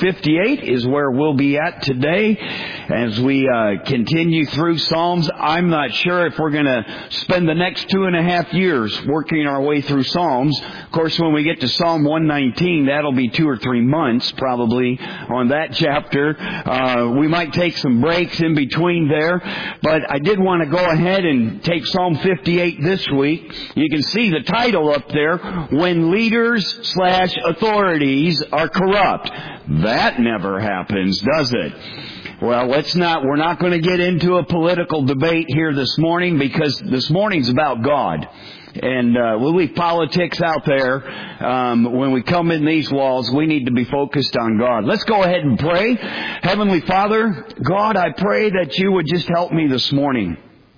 58 is where we'll be at today as we continue through Psalms. I'm not sure if we're going to spend the next 2.5 years working our way through Psalms. Of course, when we get to Psalm 119, that'll be 2 or 3 months probably on that chapter. We might take some breaks in between there, but I did want to go ahead and take Psalm 58 this week. You can see the title up there, When Leaders/Authorities Are Corrupt. That never happens, does it? Well, we're not going to get into a political debate here this morning because this morning's about God. And we'll leave politics out there. When we come in these walls, we need to be focused on God. Let's go ahead and pray. Heavenly Father, God, I pray that you would just help me this morning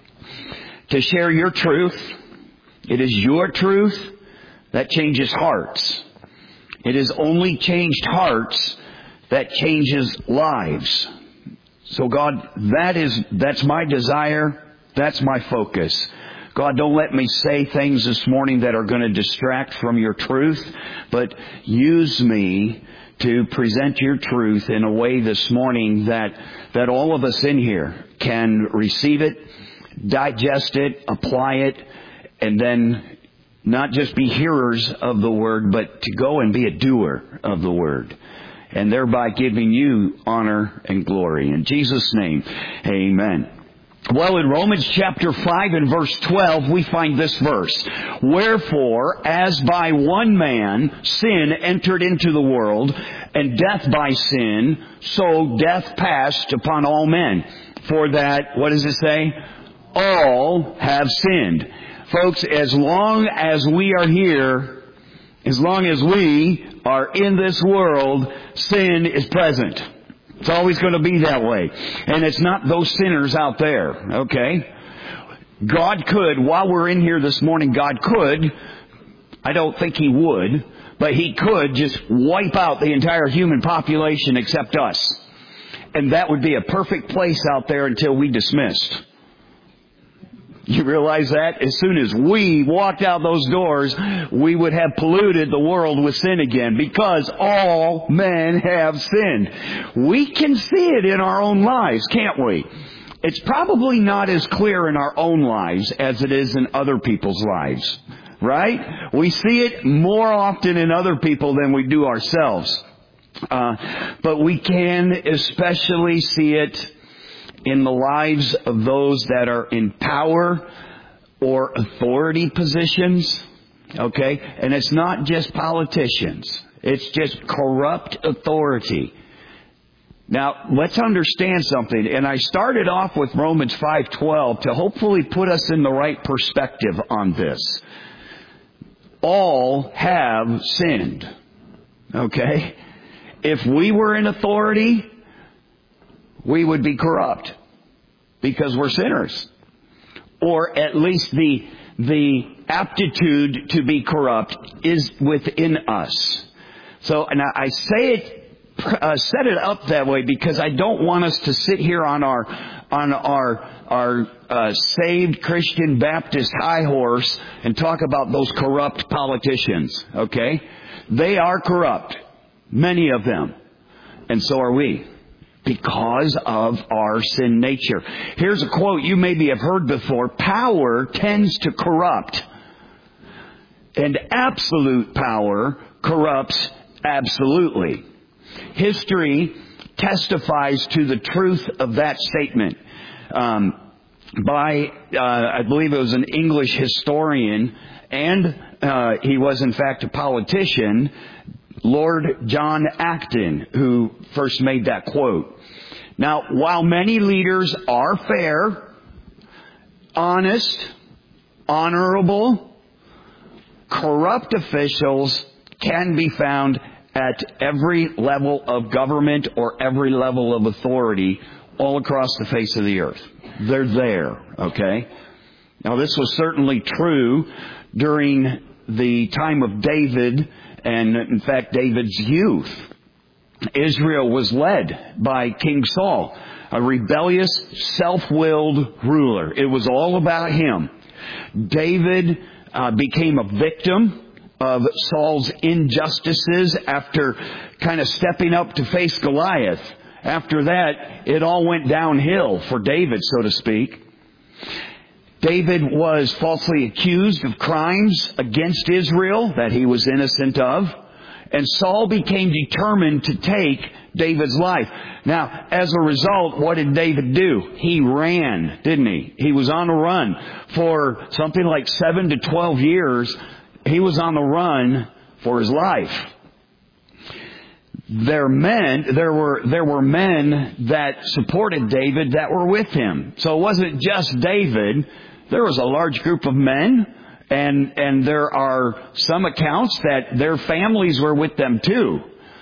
to share your truth. It is your truth that changes hearts. It is only changed hearts that changes lives. So God, that's my desire. That's my focus. God, don't let me say things this morning that are going to distract from your truth, but use me to present your truth in a way this morning that all of us in here can receive it, digest it, apply it, and then not just be hearers of the word, but to go and be a doer of the word, and thereby giving you honor and glory. In Jesus' name, amen. Well, in Romans chapter 5 and verse 12, we find this verse. Wherefore, as by one man sin entered into the world, and death by sin, so death passed upon all men. For that, what does it say? All have sinned. Folks, as long as we are here, as long as we are in this world, sin is present. It's always going to be that way. And it's not those sinners out there, okay? God could, while we're in here this morning, God could, I don't think He would, but He could just wipe out the entire human population except us. And that would be a perfect place out there until we dismissed. You realize that? As soon as we walked out those doors, we would have polluted the world with sin again, because all men have sinned. We can see it in our own lives, can't we? It's probably not as clear in our own lives as it is in other people's lives, right? We see it more often in other people than we do ourselves. But we can especially see it in the lives of those that are in power or authority positions, okay? And it's not just politicians. It's just corrupt authority. Now, let's understand something. And I started off with Romans 5:12 to hopefully put us in the right perspective on this. All have sinned, okay? If we were in authority, we would be corrupt because we're sinners. Or at least the aptitude to be corrupt is within us. So, and I set it up that way because I don't want us to sit here on our saved Christian Baptist high horse and talk about those corrupt politicians, okay? They are corrupt, many of them, and so are we, because of our sin nature. Here's a quote you maybe have heard before. Power tends to corrupt, and absolute power corrupts absolutely. History testifies to the truth of that statement by, I believe it was an English historian, and he was in fact a politician, Lord John Acton, who first made that quote. Now, while many leaders are fair, honest, honorable, corrupt officials can be found at every level of government or every level of authority all across the face of the earth. They're there, okay? Now, this was certainly true during the time of David, and in fact, David's youth. Israel was led by King Saul, a rebellious, self-willed ruler. It was all about him. David became a victim of Saul's injustices after kind of stepping up to face Goliath. After that, it all went downhill for David, so to speak. David was falsely accused of crimes against Israel that he was innocent of. And Saul became determined to take David's life. Now, as a result, what did David do? He ran, didn't he? He was on the run for something like 7 to 12 years. He was on the run for his life. There were men that supported David that were with him. So it wasn't just David. There was a large group of men, and there are some accounts that their families were with them too.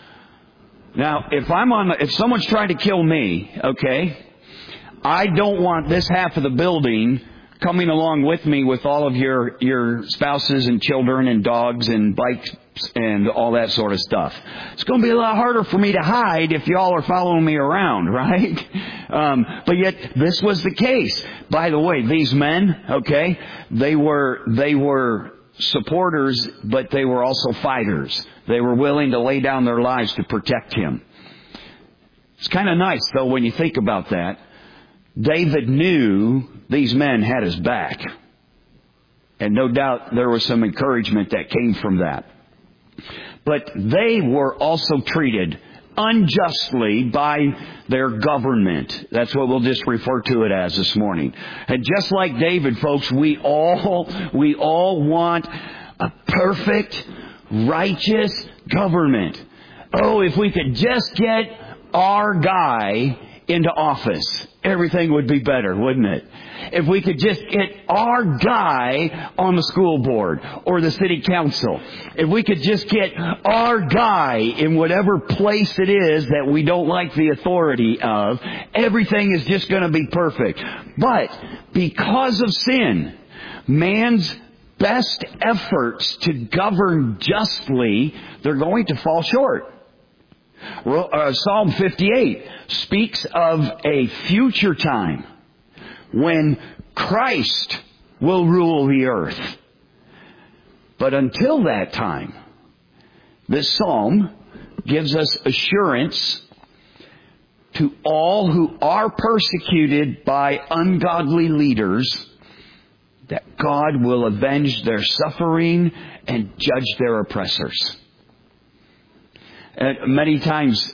Now, if someone's trying to kill me, okay, I don't want this half of the building coming along with me with all of your spouses and children and dogs and bikes and all that sort of stuff. It's going to be a lot harder for me to hide if y'all are following me around, right? But yet this was the case. By the way, these men, okay, they were supporters, but they were also fighters. They were willing to lay down their lives to protect him. It's kind of nice, though, when you think about that. David knew these men had his back. And no doubt there was some encouragement that came from that. But they were also treated unjustly by their government. That's what we'll just refer to it as this morning. And just like David, folks, we all want a perfect, righteous government. Oh, if we could just get our guy into office, everything would be better, wouldn't it? If we could just get our guy on the school board or the city council. If we could just get our guy in whatever place it is that we don't like the authority of, everything is just going to be perfect. But because of sin, man's best efforts to govern justly, they're going to fall short. Psalm 58 speaks of a future time when Christ will rule the earth. But until that time, this psalm gives us assurance to all who are persecuted by ungodly leaders that God will avenge their suffering and judge their oppressors. Many times,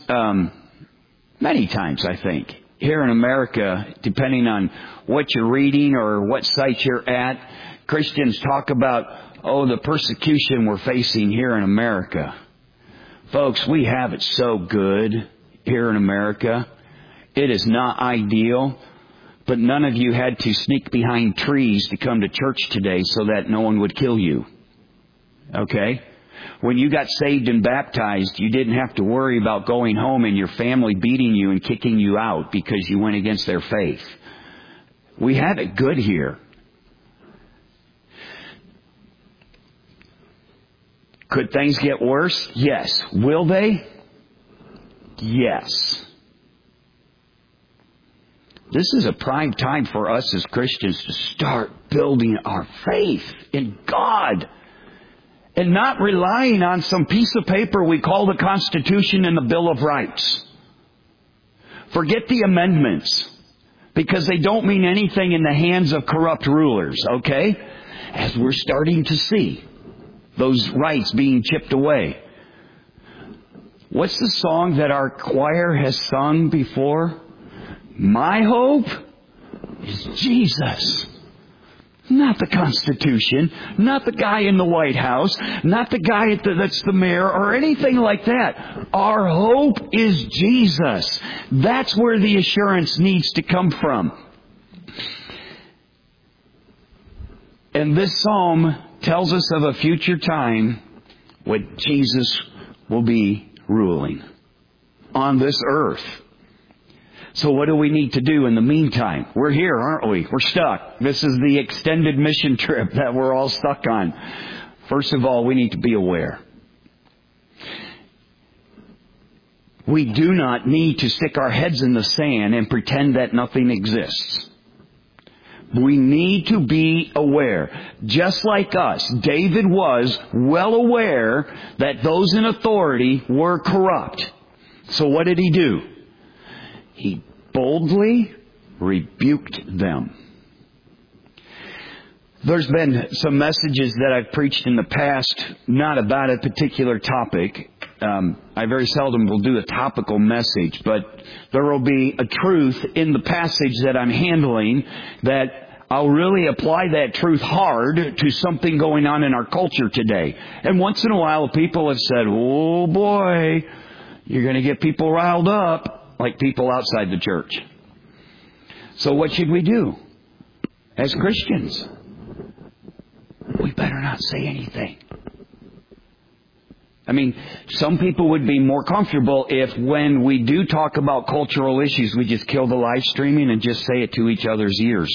I think, here in America, depending on what you're reading or what site you're at, Christians talk about, the persecution we're facing here in America. Folks, we have it so good here in America. It is not ideal, but none of you had to sneak behind trees to come to church today so that no one would kill you. Okay? When you got saved and baptized, you didn't have to worry about going home and your family beating you and kicking you out because you went against their faith. We have it good here. Could things get worse? Yes. Will they? Yes. This is a prime time for us as Christians to start building our faith in God. And not relying on some piece of paper we call the Constitution and the Bill of Rights. Forget the amendments, because they don't mean anything in the hands of corrupt rulers, okay? As we're starting to see those rights being chipped away. What's the song that our choir has sung before? My hope is Jesus. Not the Constitution, not the guy in the White House, not the guy that's the mayor or anything like that. Our hope is Jesus. That's where the assurance needs to come from. And this psalm tells us of a future time when Jesus will be ruling on this earth. So what do we need to do in the meantime? We're here, aren't we? We're stuck. This is the extended mission trip that we're all stuck on. First of all, we need to be aware. We do not need to stick our heads in the sand and pretend that nothing exists. We need to be aware. Just like us, David was well aware that those in authority were corrupt. So what did he do? He boldly rebuked them. There's been some messages that I've preached in the past, not about a particular topic. I very seldom will do a topical message, but there will be a truth in the passage that I'm handling that I'll really apply that truth hard to something going on in our culture today. And once in a while, people have said, oh boy, you're going to get people riled up, like people outside the church. So what should we do as Christians? We better not say anything. I mean, some people would be more comfortable if when we do talk about cultural issues, we just kill the live streaming and just say it to each other's ears.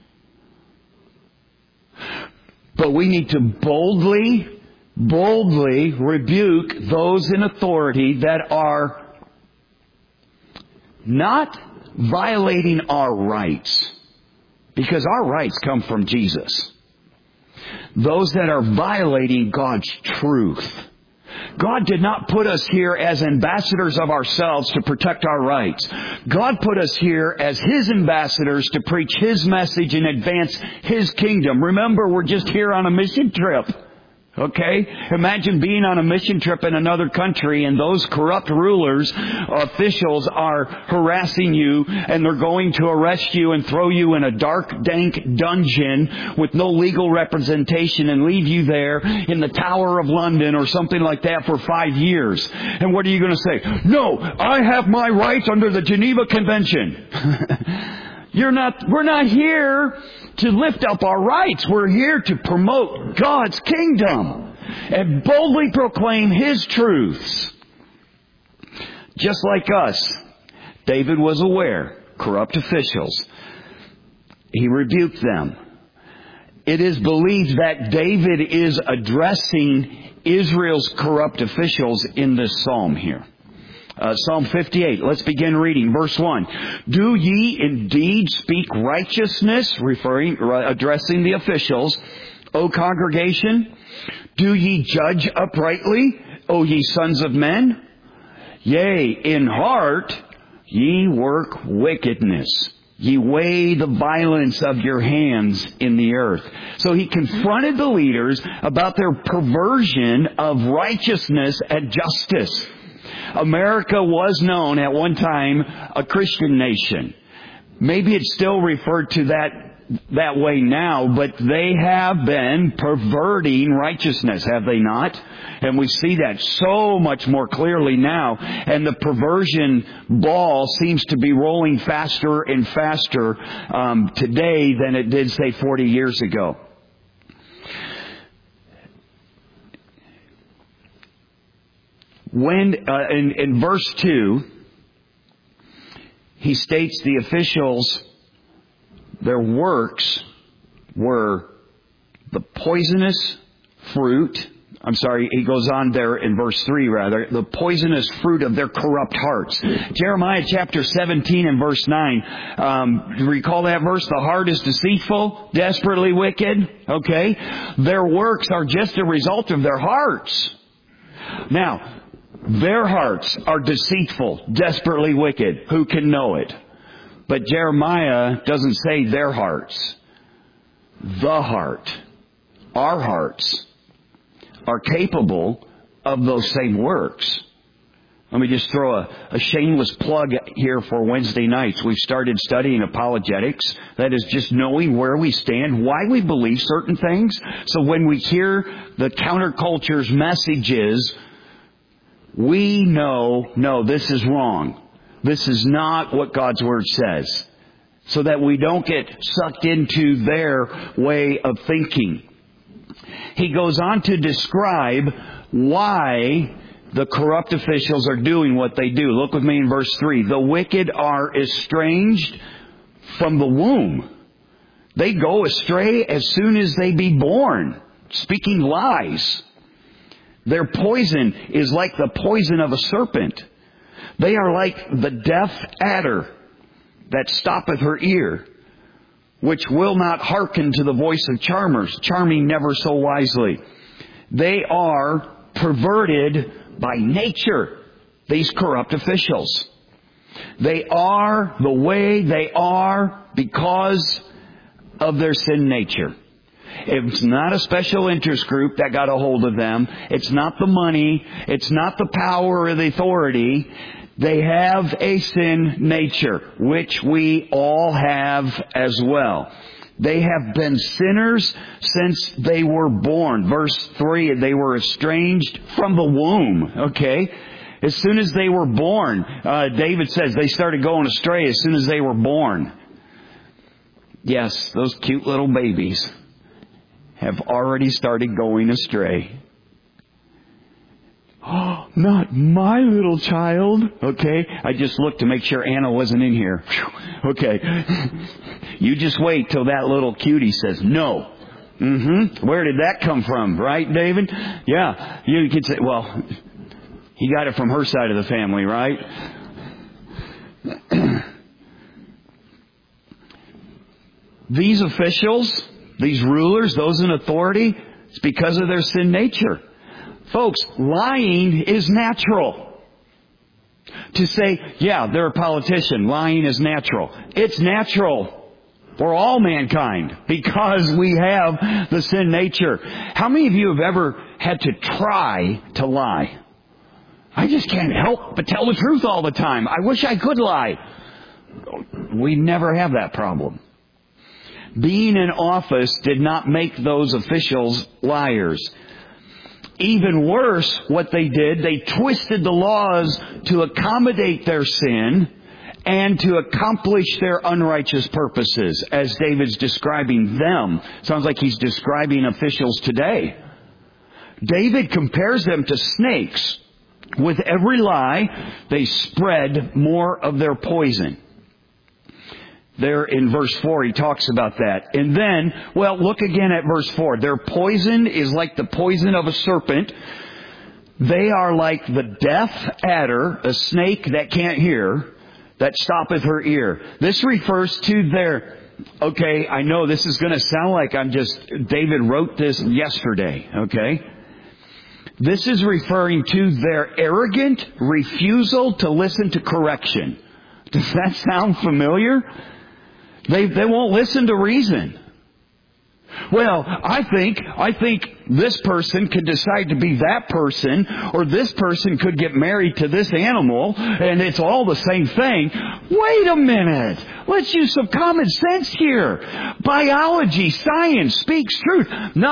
But we need to boldly rebuke those in authority that are not violating our rights. Because our rights come from Jesus. Those that are violating God's truth. God did not put us here as ambassadors of ourselves to protect our rights. God put us here as His ambassadors to preach His message and advance His kingdom. Remember, we're just here on a mission trip. Okay? Imagine being on a mission trip in another country and those corrupt rulers, officials are harassing you and they're going to arrest you and throw you in a dark, dank dungeon with no legal representation and leave you there in the Tower of London or something like that for 5 years. And what are you going to say? No, I have my rights under the Geneva Convention. We're not here to lift up our rights. We're here to promote God's kingdom and boldly proclaim His truths. Just like us, David was aware, corrupt officials. He rebuked them. It is believed that David is addressing Israel's corrupt officials in this psalm here. Psalm 58, let's begin reading. Verse 1. Do ye indeed speak righteousness, addressing the officials, O congregation? Do ye judge uprightly, O ye sons of men? Yea, in heart ye work wickedness. Ye weigh the violence of your hands in the earth. So he confronted the leaders about their perversion of righteousness and justice. America was known at one time a Christian nation. Maybe it's still referred to that way now, but they have been perverting righteousness, have they not? And we see that so much more clearly now. And the perversion ball seems to be rolling faster and faster today than it did, say, 40 years ago. When in verse 2, he states the officials, their works were the poisonous fruit. He goes on there in verse 3 rather, the poisonous fruit of their corrupt hearts. Jeremiah chapter 17 and verse 9. Recall that verse? The heart is deceitful, desperately wicked. Okay? Their works are just a result of their hearts. Now, their hearts are deceitful, desperately wicked. Who can know it? But Jeremiah doesn't say their hearts. The heart, our hearts, are capable of those same works. Let me just throw a shameless plug here for Wednesday nights. We've started studying apologetics. That is just knowing where we stand, why we believe certain things. So when we hear the counterculture's messages, we know, no, this is wrong. This is not what God's Word says. So that we don't get sucked into their way of thinking. He goes on to describe why the corrupt officials are doing what they do. Look with me in verse 3. The wicked are estranged from the womb. They go astray as soon as they be born, speaking lies. Their poison is like the poison of a serpent. They are like the deaf adder that stoppeth her ear. which will not hearken to the voice of charmers, charming never so wisely. They are perverted by nature, these corrupt officials. They are the way they are because of their sin nature. It's not a special interest group that got a hold of them. It's not the money. It's not the power or the authority. They have a sin nature, which we all have as well. They have been sinners since they were born. Verse 3, they were estranged from the womb. Okay? As soon as they were born, David says they started going astray as soon as they were born. Yes, those cute little babies have already started going astray. Oh, not my little child. Okay, I just looked to make sure Anna wasn't in here. Okay, you just wait till that little cutie says no. Where did that come from, right, David? Yeah, you could say, well, he got it from her side of the family, right? These officials, these rulers, those in authority, it's because of their sin nature. Folks, lying is natural. To say, yeah, they're a politician, lying is natural. It's natural for all mankind because we have the sin nature. How many of you have ever had to try to lie? I just can't help but tell the truth all the time. I wish I could lie. We never have that problem. Being in office did not make those officials liars. Even worse, what they did, they twisted the laws to accommodate their sin and to accomplish their unrighteous purposes, as David's describing them. Sounds like he's describing officials today. David compares them to snakes. With every lie, they spread more of their poison. There in verse 4, he talks about that. And then, well, look again at verse 4. Their poison is like the poison of a serpent. They are like the deaf adder, a snake that can't hear, that stoppeth her ear. This refers to their... Okay, I know this is going to sound like David wrote this yesterday, okay? This is referring to their arrogant refusal to listen to correction. Does that sound familiar? They won't listen to reason. Well, I think this person could decide to be that person, or this person could get married to this animal, and it's all the same thing. Wait a minute. Let's use some common sense here. Biology, science speaks truth.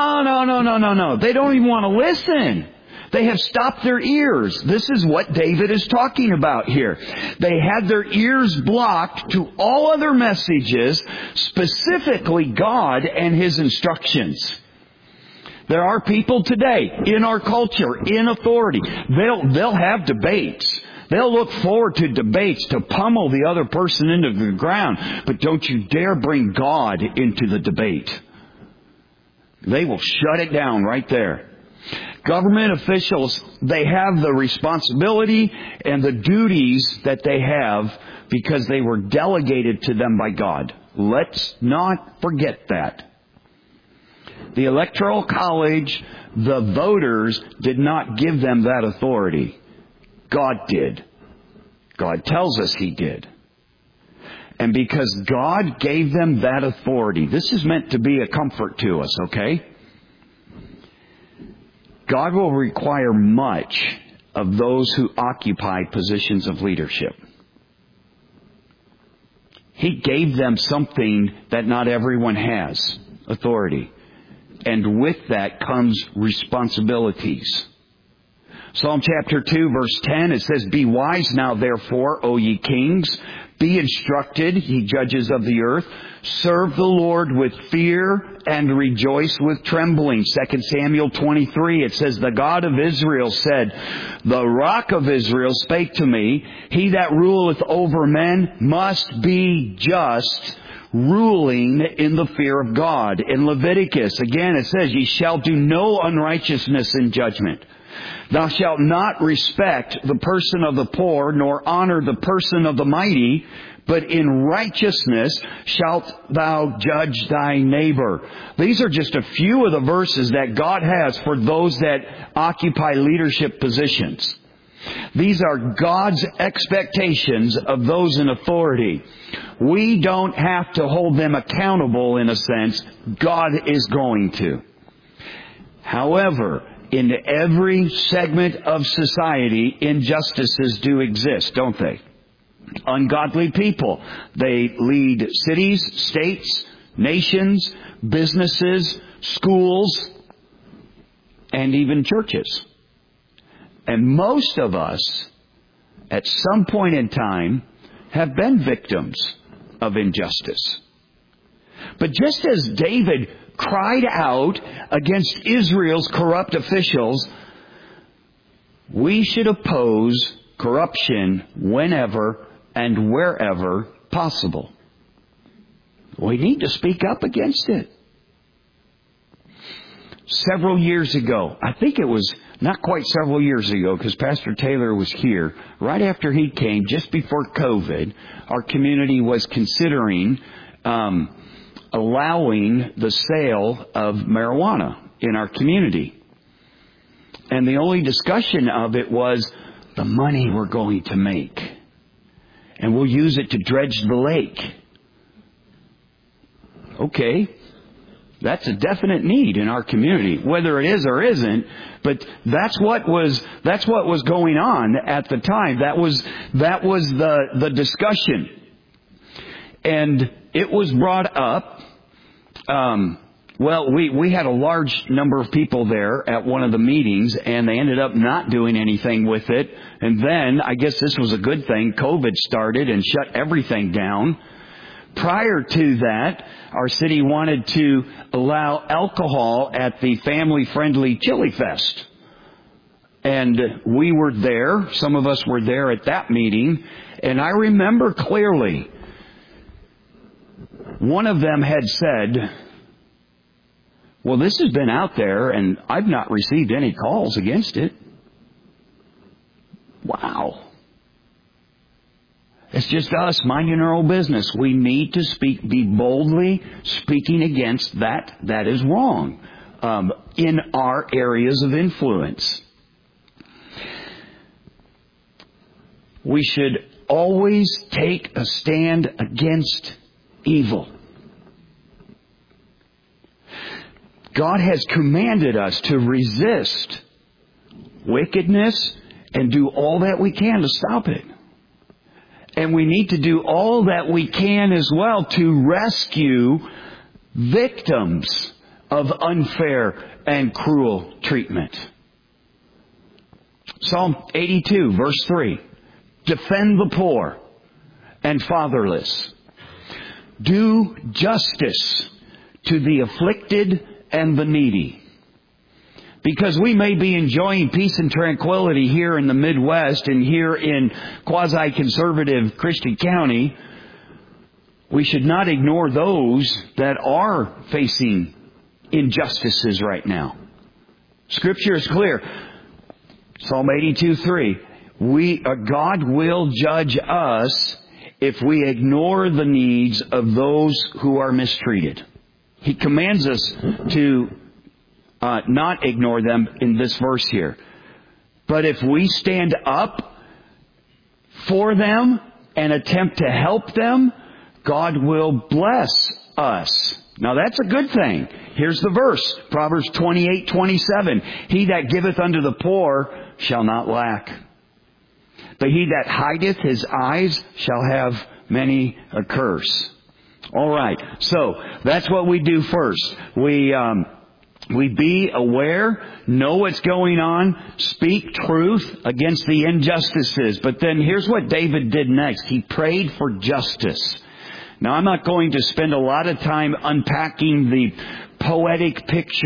No. They don't even want to listen. They have stopped their ears. This is what David is talking about here. They had their ears blocked to all other messages, specifically God and His instructions. There are people today in our culture, in authority. They'll have debates. They'll look forward to debates to pummel the other person into the ground. But don't you dare bring God into the debate. They will shut it down right there. Government officials, they have the responsibility and the duties that they have because they were delegated to them by God. Let's not forget that. The Electoral College, the voters, did not give them that authority. God did. God tells us He did. And because God gave them that authority, this is meant to be a comfort to us, okay? God will require much of those who occupy positions of leadership. He gave them something that not everyone has, authority. And with that comes responsibilities. Psalm chapter 2, verse 10, it says, "Be wise now, therefore, O ye kings. Be instructed, ye judges of the earth. Serve the Lord with fear and rejoice with trembling." 2 Samuel 23, it says, "The God of Israel said, the rock of Israel spake to me, He that ruleth over men must be just, ruling in the fear of God." In Leviticus, again, it says, "Ye shall do no unrighteousness in judgment." Thou shalt not respect the person of the poor, nor honor the person of the mighty, but in righteousness shalt thou judge thy neighbor. These are just a few of the verses that God has for those that occupy leadership positions. These are God's expectations of those in authority. We don't have to hold them accountable in a sense. God is going to. However, in every segment of society, injustices do exist, don't they? Ungodly people. They lead cities, states, nations, businesses, schools, and even churches. And most of us, at some point in time, have been victims of injustice. But just as David cried out against Israel's corrupt officials, we should oppose corruption whenever and wherever possible. We need to speak up against it. Several years ago, I think it was not quite several years ago, because Pastor Taylor was here, right after he came, just before COVID, our community was considering allowing the sale of marijuana in our community. And the only discussion of it was the money we're going to make. And we'll use it to dredge the lake. Okay. That's a definite need in our community, whether it is or isn't. But that's what was going on at the time. That was the discussion, and it was brought up. We had a large number of people there at one of the meetings, and they ended up not doing anything with it. And then, I guess this was a good thing, COVID started and shut everything down. Prior to that, our city wanted to allow alcohol at the family-friendly Chili Fest. And we were there. Some of us were there at that meeting. And I remember clearly, one of them had said, well, this has been out there and I've not received any calls against it. Wow. It's just us minding our own business. We need to be boldly speaking against that is wrong in our areas of influence. We should always take a stand against evil. God has commanded us to resist wickedness and do all that we can to stop it. And we need to do all that we can as well to rescue victims of unfair and cruel treatment. Psalm 82, verse 3. Defend the poor and fatherless. Do justice to the afflicted and the needy. Because we may be enjoying peace and tranquility here in the Midwest and here in quasi-conservative Christian County, we should not ignore those that are facing injustices right now. Scripture is clear. Psalm 82:3. God will judge us if we ignore the needs of those who are mistreated. He commands us to not ignore them in this verse here. But if we stand up for them and attempt to help them, God will bless us. Now that's a good thing. Here's the verse. Proverbs 28:27. He that giveth unto the poor shall not lack. But he that hideth his eyes shall have many a curse. All right. So that's what we do first. We be aware, know what's going on, speak truth against the injustices. But then here's what David did next. He prayed for justice. Now, I'm not going to spend a lot of time unpacking the poetic picture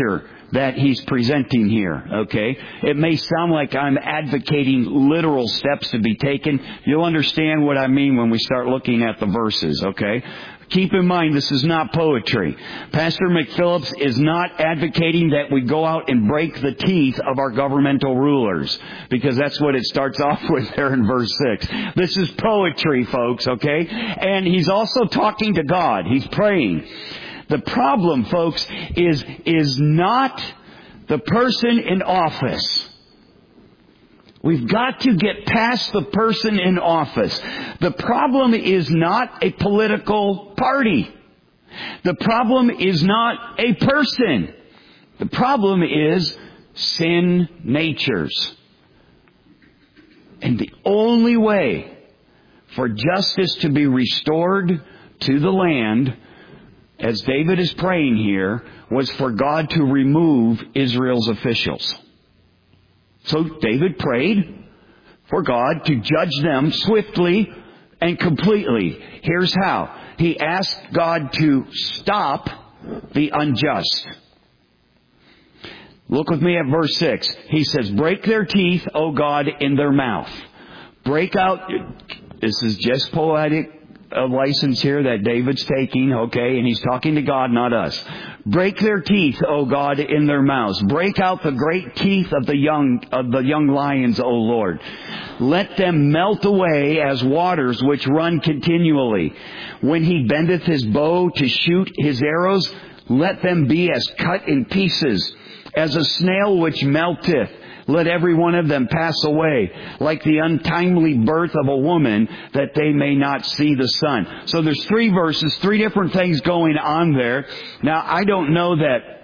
that he's presenting here, okay? It may sound like I'm advocating literal steps to be taken. You'll understand what I mean when we start looking at the verses, okay? Keep in mind, this is not poetry. Pastor McPhillips is not advocating that we go out and break the teeth of our governmental rulers, because that's what it starts off with there in verse 6. This is poetry, folks, okay? And he's also talking to God. He's praying. The problem, folks, is not the person in office. We've got to get past the person in office. The problem is not a political party. The problem is not a person. The problem is sin natures. And the only way for justice to be restored to the land, as David is praying here, was for God to remove Israel's officials. So David prayed for God to judge them swiftly and completely. Here's how. He asked God to stop the unjust. Look with me at verse 6. He says, break their teeth, O God, in their mouth. Break out. This is just poetic license here that David's taking, okay? And he's talking to God, not us. Break their teeth, O God, in their mouths. Break out the great teeth of the young lions, O Lord. Let them melt away as waters which run continually. When he bendeth his bow to shoot his arrows, let them be as cut in pieces, as a snail which melteth. Let every one of them pass away, like the untimely birth of a woman, that they may not see the sun. So there's 3 verses, 3 different things going on there. Now, I don't know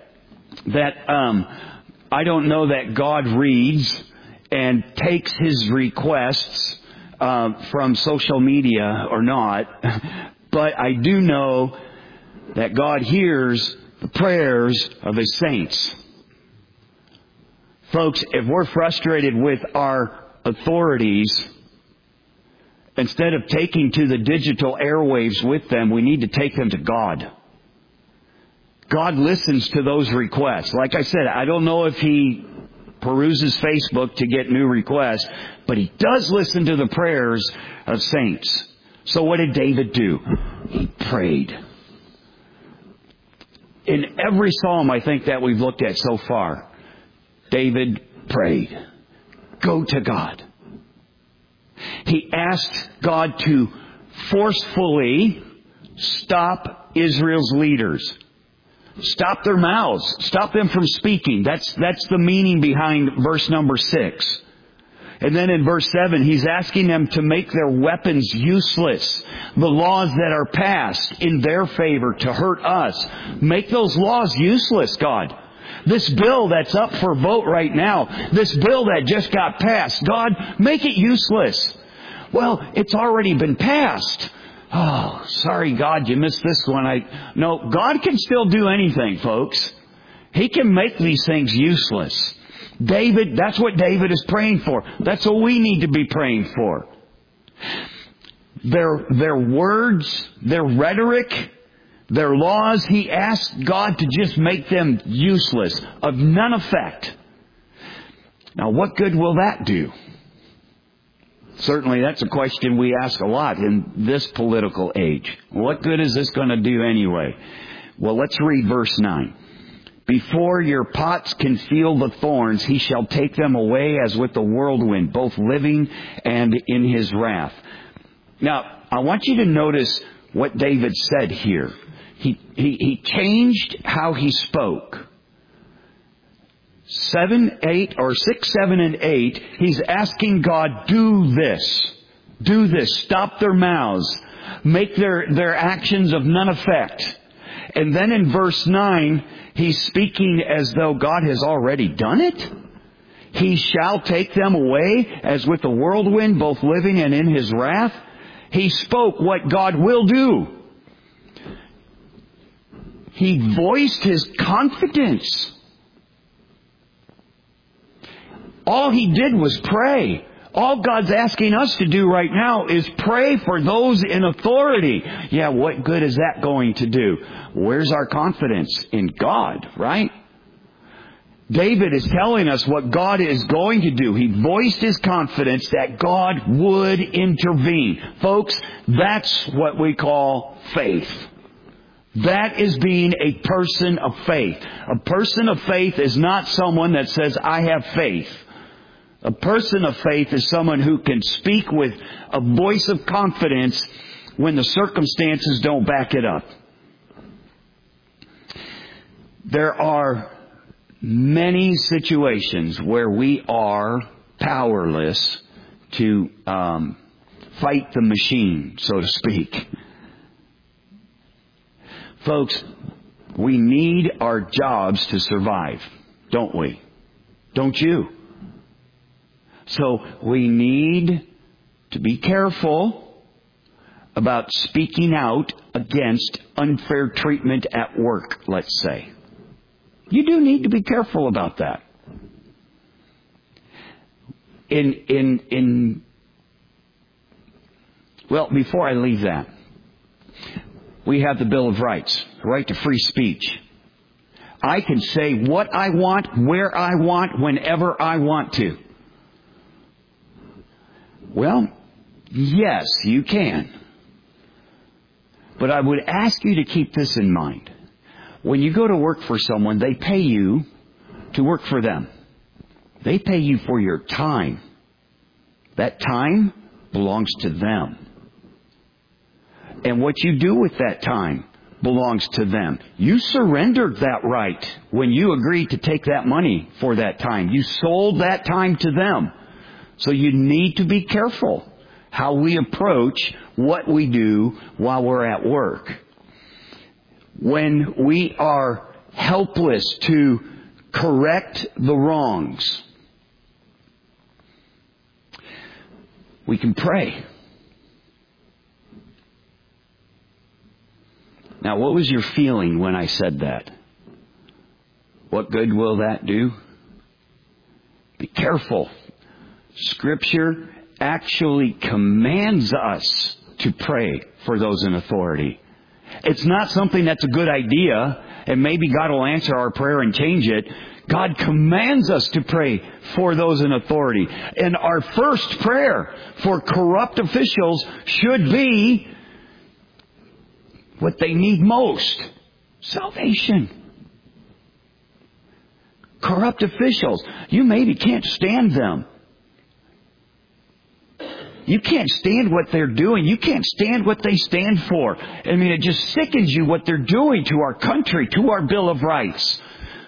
that God reads and takes his requests from social media or not, but I do know that God hears the prayers of his saints. Folks, if we're frustrated with our authorities, instead of taking to the digital airwaves with them, we need to take them to God. God listens to those requests. Like I said, I don't know if he peruses Facebook to get new requests, but he does listen to the prayers of saints. So what did David do? He prayed. In every psalm, I think, that we've looked at so far, David prayed. Go to God. He asked God to forcefully stop Israel's leaders. Stop their mouths. Stop them from speaking. That's the meaning behind verse number 6. And then in verse 7, he's asking them to make their weapons useless. The laws that are passed in their favor to hurt us. Make those laws useless, God. This bill that's up for vote right now, this bill that just got passed, God, make it useless. Well, it's already been passed. Oh, sorry, God, you missed this one. No, God can still do anything, folks. He can make these things useless. David, that's what David is praying for. That's what we need to be praying for. Their words, their rhetoric, their laws, he asked God to just make them useless, of none effect. Now, what good will that do? Certainly, that's a question we ask a lot in this political age. What good is this going to do anyway? Well, let's read verse 9. Before your pots can feel the thorns, he shall take them away as with the whirlwind, both living and in his wrath. Now, I want you to notice what David said here. He changed how he spoke. 7, 8, or 6, 7, and 8, he's asking God, do this. Do this. Stop their mouths. Make their actions of none effect. And then in verse 9, he's speaking as though God has already done it. He shall take them away as with the whirlwind, both living and in his wrath. He spoke what God will do. He voiced his confidence. All he did was pray. All God's asking us to do right now is pray for those in authority. Yeah, what good is that going to do? Where's our confidence? In God, right? David is telling us what God is going to do. He voiced his confidence that God would intervene. Folks, that's what we call faith. That is being a person of faith. A person of faith is not someone that says, I have faith. A person of faith is someone who can speak with a voice of confidence when the circumstances don't back it up. There are many situations where we are powerless to fight the machine, so to speak. Folks, we need our jobs to survive, don't we? Don't you? So we need to be careful about speaking out against unfair treatment at work, let's say. You do need to be careful about that. Well, before I leave that, we have the Bill of Rights, the right to free speech. I can say what I want, where I want, whenever I want to. Well, yes, you can. But I would ask you to keep this in mind. When you go to work for someone, they pay you to work for them. They pay you for your time. That time belongs to them. And what you do with that time belongs to them. You surrendered that right when you agreed to take that money for that time. You sold that time to them. So you need to be careful how we approach what we do while we're at work. When we are helpless to correct the wrongs, we can pray. Now, what was your feeling when I said that? What good will that do? Be careful. Scripture actually commands us to pray for those in authority. It's not something that's a good idea, and maybe God will answer our prayer and change it. God commands us to pray for those in authority. And our first prayer for corrupt officials should be what they need most: salvation. Corrupt officials, you maybe can't stand them. You can't stand what they're doing. You can't stand what they stand for. I mean, it just sickens you what they're doing to our country, to our Bill of Rights.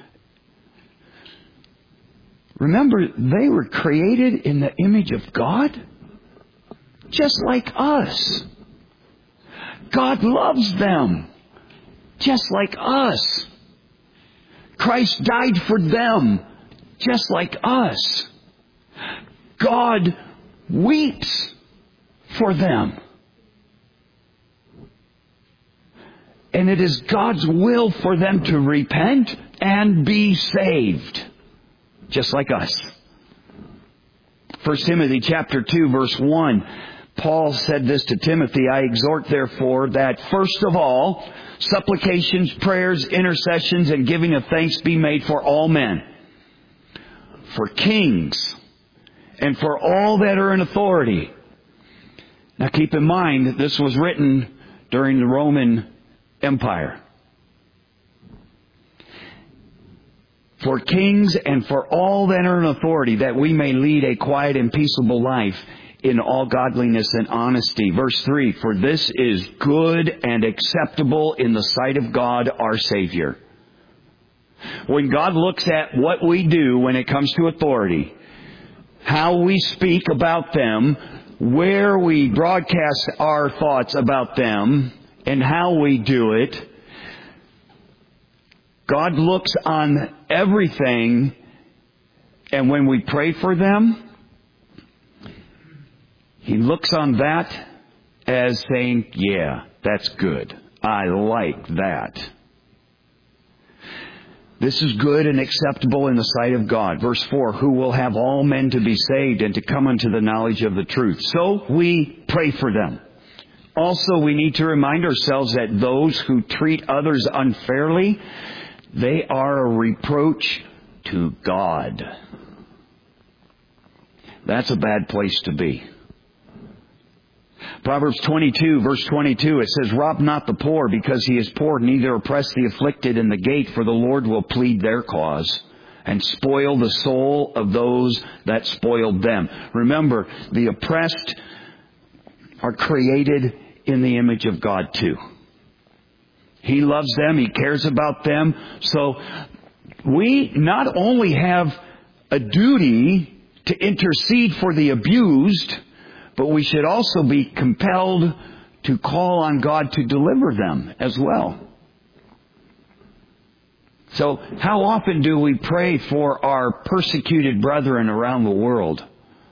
Remember, they were created in the image of God, just like us. God loves them, just like us. Christ died for them, just like us. God weeps for them. And it is God's will for them to repent and be saved, just like us. 1 Timothy chapter 2, verse 1, Paul said this to Timothy: I exhort therefore that first of all, supplications, prayers, intercessions, and giving of thanks be made for all men, for kings, and for all that are in authority. Now keep in mind that this was written during the Roman Empire. For kings and for all that are in authority, that we may lead a quiet and peaceable life in all godliness and honesty. Verse 3, for this is good and acceptable in the sight of God our Savior. When God looks at what we do when it comes to authority, how we speak about them, where we broadcast our thoughts about them, and how we do it, God looks on everything, and when we pray for them, He looks on that as saying, yeah, that's good. I like that. This is good and acceptable in the sight of God. Verse 4, who will have all men to be saved and to come unto the knowledge of the truth. So we pray for them. Also, we need to remind ourselves that those who treat others unfairly, they are a reproach to God. That's a bad place to be. Proverbs 22, verse 22, it says, "Rob not the poor because he is poor, neither oppress the afflicted in the gate, for the Lord will plead their cause and spoil the soul of those that spoiled them." Remember, the oppressed are created in the image of God too. He loves them. He cares about them. So we not only have a duty to intercede for the abused, but we should also be compelled to call on God to deliver them as well. So how often do we pray for our persecuted brethren around the world?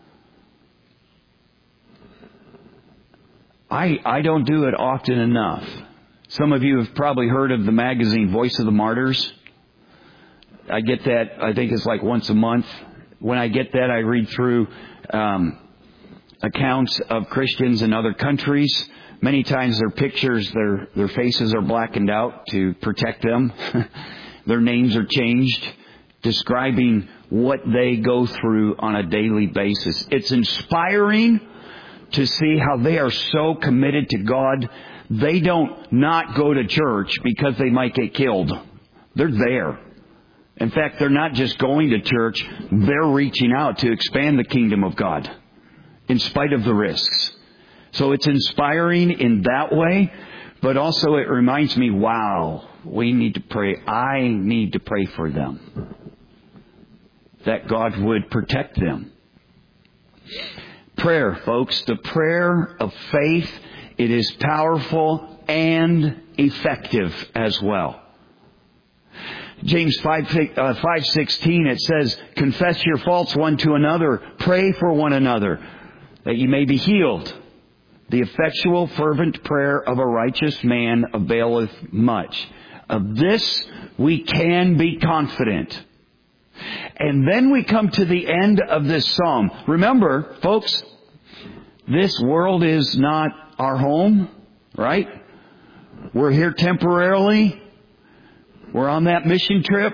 I don't do it often enough. Some of you have probably heard of the magazine Voice of the Martyrs. I get that, I think it's like once a month. When I get that, I read through accounts of Christians in other countries. Many times their pictures, their faces are blackened out to protect them. Their names are changed, describing what they go through on a daily basis. It's inspiring to see how they are so committed to God. They don't not go to church because they might get killed. They're there. In fact, they're not just going to church, they're reaching out to expand the kingdom of God in spite of the risks. So it's inspiring in that way, but also it reminds me, wow, we need to pray. I need to pray for them, that God would protect them. Prayer, folks, the prayer of faith, it is powerful and effective as well. James 5:16, it says, "Confess your faults one to another, pray for one another, that you may be healed. The effectual fervent prayer of a righteous man availeth much." Of this we can be confident. And then we come to the end of this psalm. Remember, folks, this world is not our home, right? We're here temporarily. We're on that mission trip.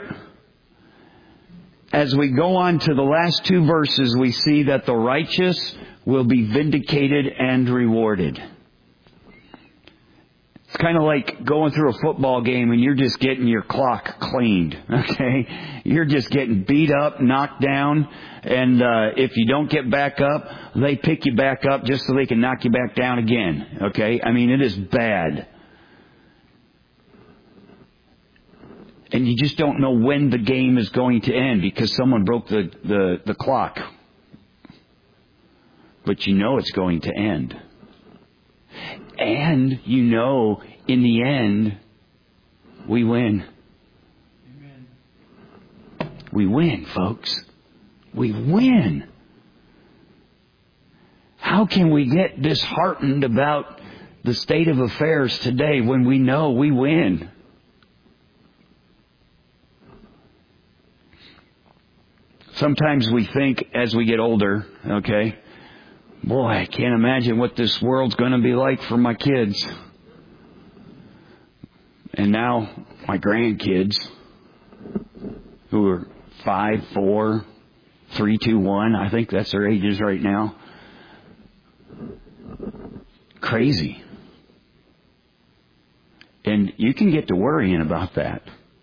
As we go on to the last two verses, we see that the righteous will be vindicated and rewarded. It's kind of like going through a football game and you're just getting your clock cleaned, okay? You're just getting beat up, knocked down, and if you don't get back up, they pick you back up just so they can knock you back down again, okay? I mean, it is bad. And you just don't know when the game is going to end because someone broke the clock. But you know it's going to end. And you know, in the end, we win. Amen. We win, folks. We win. How can we get disheartened about the state of affairs today when we know we win? Sometimes we think as we get older, okay, boy, I can't imagine what this world's going to be like for my kids. And now my grandkids, who are 5, 4, 3, 2, 1, I think that's their ages right now. Crazy. And you can get to worrying about that.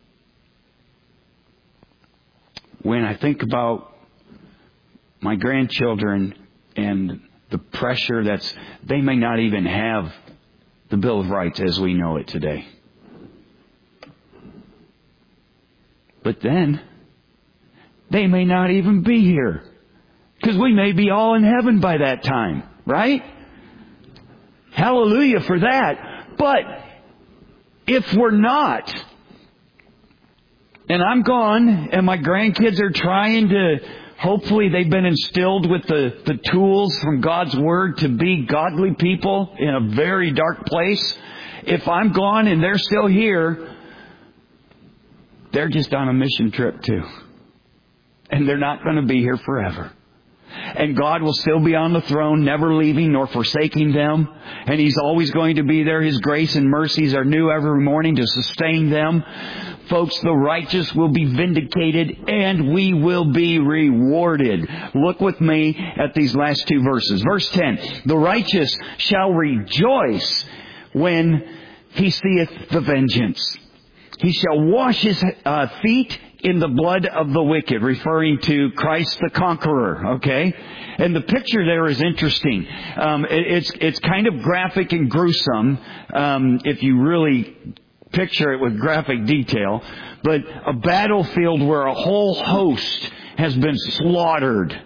When I think about my grandchildren and the pressure they may not even have the Bill of Rights as we know it today. But then, they may not even be here. Because we may be all in heaven by that time, right? Hallelujah for that. But if we're not, and I'm gone, and my grandkids are trying to, hopefully they've been instilled with the tools from God's Word to be godly people in a very dark place. If I'm gone and they're still here, they're just on a mission trip too. And they're not going to be here forever. And God will still be on the throne, never leaving nor forsaking them. And He's always going to be there. His grace and mercies are new every morning to sustain them. Folks, the righteous will be vindicated and we will be rewarded. Look with me at these last two verses. Verse 10, the righteous shall rejoice when he seeth the vengeance. He shall wash his feet in the blood of the wicked, referring to Christ the conqueror, okay? And the picture there is interesting. It's kind of graphic and gruesome, if you really picture it with graphic detail. But a battlefield where a whole host has been slaughtered.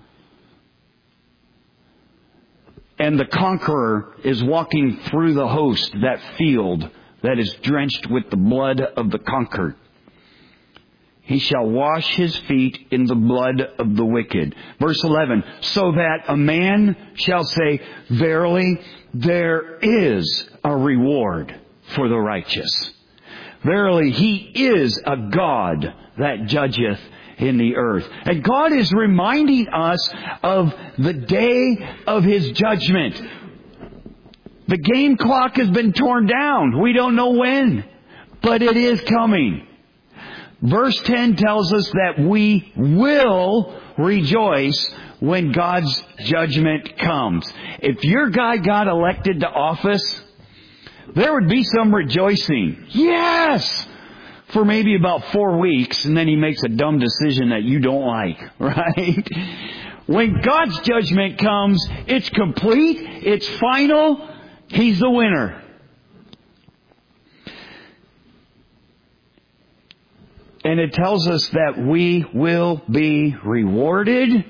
And the conqueror is walking through the host, that field that is drenched with the blood of the conquered. He shall wash his feet in the blood of the wicked. Verse 11, so that a man shall say, verily, there is a reward for the righteous. Verily, He is a God that judgeth in the earth. And God is reminding us of the day of His judgment. The game clock has been torn down. We don't know when, but it is coming. Verse 10 tells us that we will rejoice when God's judgment comes. If your guy got elected to office, there would be some rejoicing. Yes! For maybe about 4 weeks, and then he makes a dumb decision that you don't like, right? When God's judgment comes, it's complete, it's final, He's the winner. And it tells us that we will be rewarded,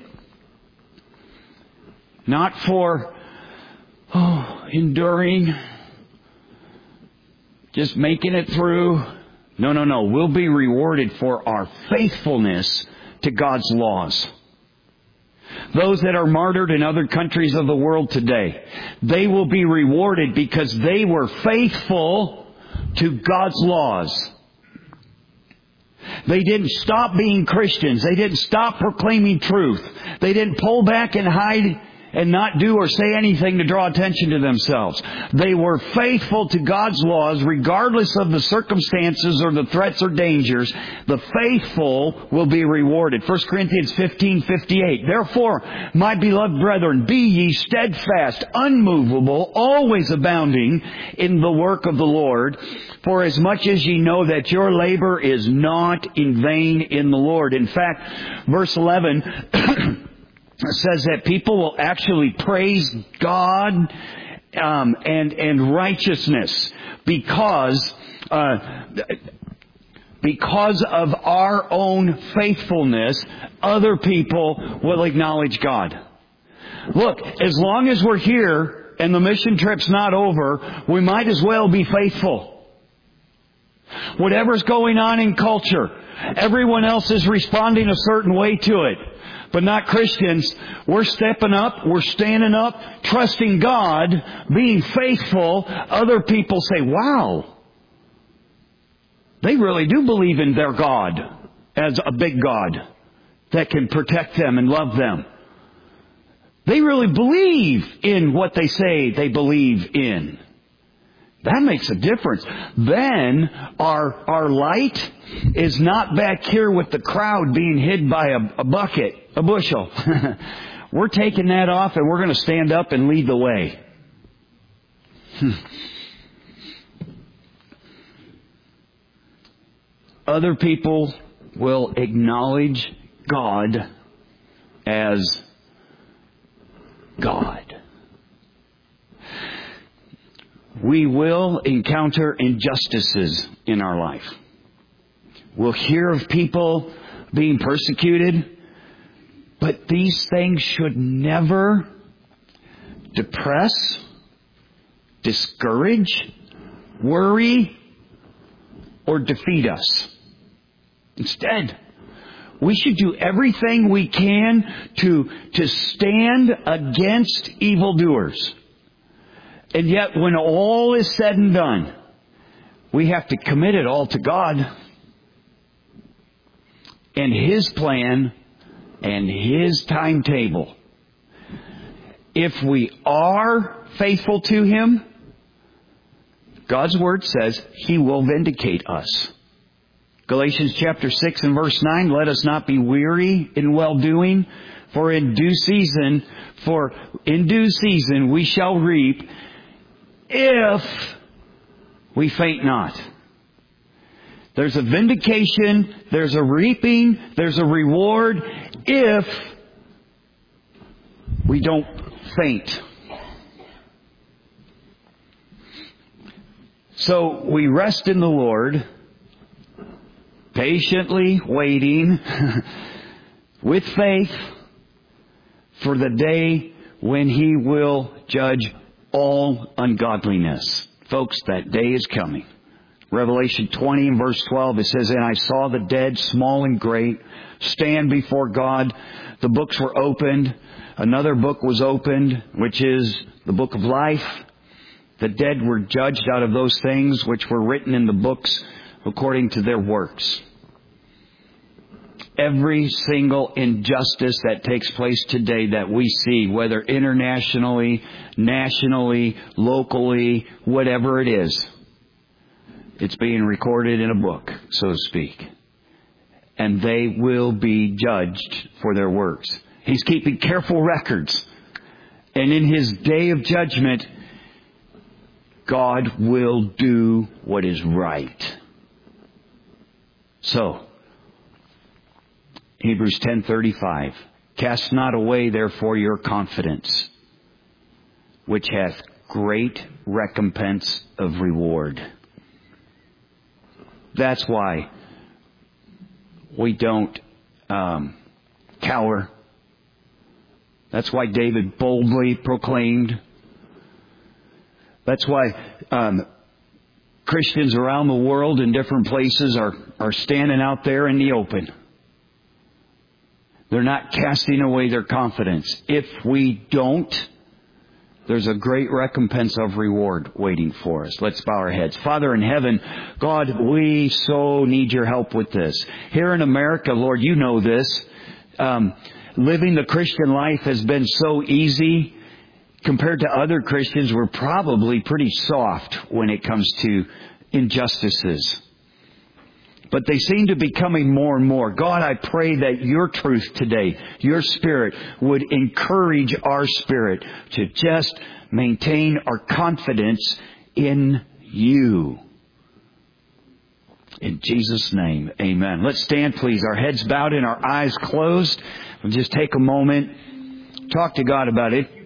not for enduring, just making it through. No. We'll be rewarded for our faithfulness to God's laws. Those that are martyred in other countries of the world today, they will be rewarded because they were faithful to God's laws. They didn't stop being Christians. They didn't stop proclaiming truth. They didn't pull back and hide and not do or say anything to draw attention to themselves. They were faithful to God's laws regardless of the circumstances or the threats or dangers. The faithful will be rewarded. 1 Corinthians 15:58. Therefore, my beloved brethren, be ye steadfast, unmovable, always abounding in the work of the Lord, for as much as ye know that your labor is not in vain in the Lord. In fact, verse 11 says that people will actually praise God and righteousness because of our own faithfulness. Other people will acknowledge God. Look, as long as we're here and the mission trip's not over, we might as well be faithful. Whatever's going on in culture, everyone else is responding a certain way to it. But not Christians. We're stepping up. We're standing up, trusting God, being faithful. Other people say, wow, they really do believe in their God as a big God that can protect them and love them. They really believe in what they say they believe in. That makes a difference. Then our light is not back here with the crowd being hid by a bucket, a bushel. We're taking that off and we're going to stand up and lead the way. Other people will acknowledge God as God. We will encounter injustices in our life. We'll hear of people being persecuted, but these things should never depress, discourage, worry, or defeat us. Instead, we should do everything we can to stand against evildoers. And yet, when all is said and done, we have to commit it all to God. And His plan and His timetable. If we are faithful to Him, God's Word says He will vindicate us. Galatians chapter 6 and verse 9, let us not be weary in well-doing, for in due season we shall reap if we faint not. There's a vindication, there's a reaping, there's a reward if we don't faint. So we rest in the Lord, patiently waiting with faith for the day when He will judge all ungodliness. Folks, that day is coming. Revelation 20 and verse 12, it says, and I saw the dead, small and great, stand before God. The books were opened. Another book was opened, which is the book of life. The dead were judged out of those things which were written in the books according to their works. Every single injustice that takes place today that we see, whether internationally, nationally, locally, whatever it is, it's being recorded in a book, so to speak. And they will be judged for their works. He's keeping careful records. And in His day of judgment, God will do what is right. So, Hebrews 10:35, cast not away therefore your confidence, which hath great recompense of reward. That's why we don't cower. That's why David boldly proclaimed. That's why Christians around the world in different places are standing out there in the open. They're not casting away their confidence. If we don't, there's a great recompense of reward waiting for us. Let's bow our heads. Father in heaven, God, we so need your help with this. Here in America, Lord, you know this. Living the Christian life has been so easy. Compared to other Christians, we're probably pretty soft when it comes to injustices. But they seem to be coming more and more. God, I pray that your truth today, your Spirit, would encourage our spirit to just maintain our confidence in you. In Jesus' name, amen. Let's stand, please. Our heads bowed and our eyes closed. We'll just take a moment, talk to God about it.